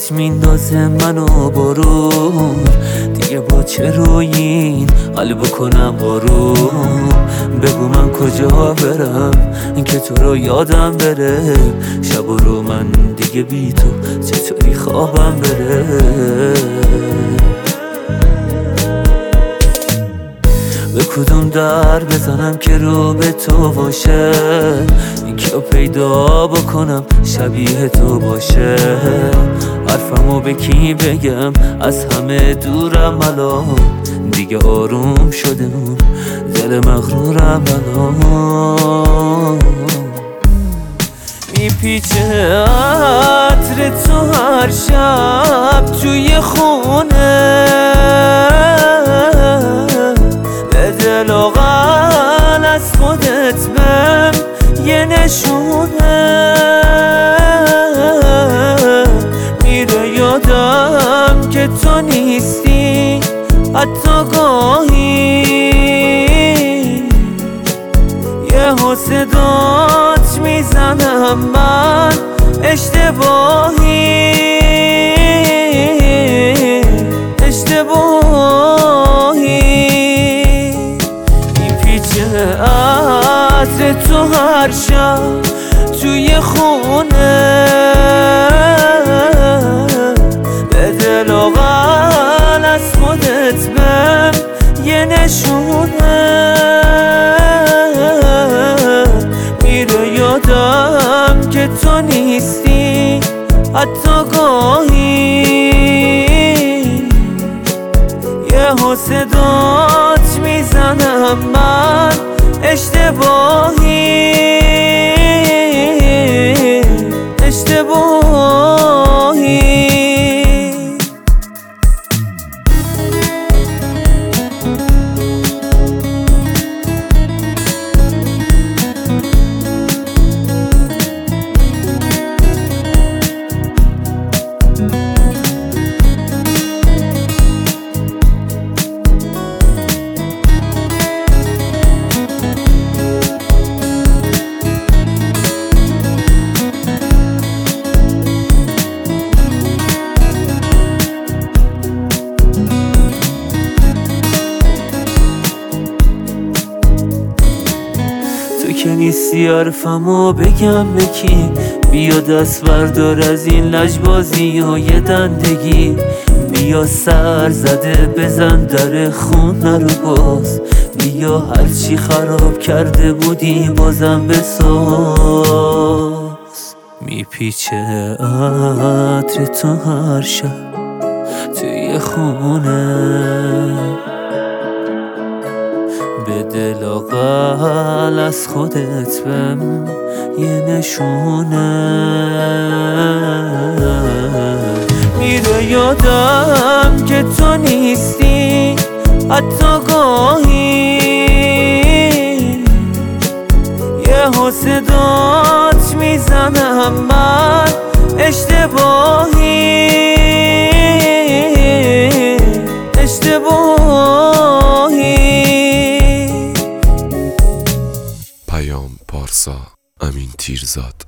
آتیش میندازه منو بارون، دیگه با چه روی این قلب کنم بارون. بگو من کجا برم که تو رو یادم بره، شب و رو من دیگه بی تو چطوری خوابم بره. به کدوم در بزنم که رو به تو باشه، یکیو پیدا بکنم شبیه تو باشه. حرفمو به کی بگم از همه دورم الان، دیگه آروم شده اون دل مغرورم الان. میپیچه عطر تو هر شب توی خونه، به دل و قل از خودت بهم یه نشونه. میره یادم که تو نیستی حتی گاهی، یه صدات میزنم من اشتباهی. میپیچه عطر تو هر شب توی خونه، به دل و قل از خودت بهم یه نشونه. میره یادم که تو نیستی حتی گاهی، یه صدات میزنم من اشتباهی. که نیستی حرفمو بگم به کی، بیا دست بردار از این لجبازی های دندگی. بیا سر زده بزن در خونه رو باز، بیا هرچی خراب کرده بودی بازم بساز. میپیچه عطر تو هر شب توی خونه، به دل و قل از خودت بهم یه نشونه. میره یادم که تو نیستی حتی گاهی، یه صدات میزنم من اشتباهی. پیام پارسا، امین تیرزاد.